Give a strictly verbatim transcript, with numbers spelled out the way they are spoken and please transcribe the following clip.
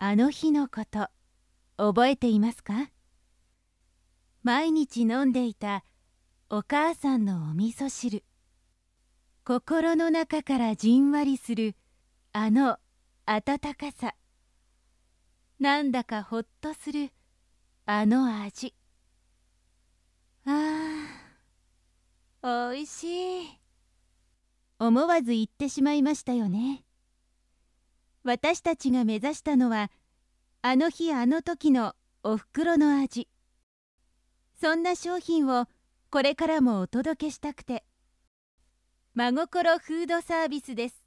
あの日のこと覚えていますか？毎日飲んでいたお母さんのお味噌汁、心の中からじんわりするあの温かさ、なんだかほっとするあの味。ああ、おいしい。思わず言ってしまいましたよね。私たちが目指したのは、あの日あの時のおふくろの味。そんな商品をこれからもお届けしたくて。真心フードサービスです。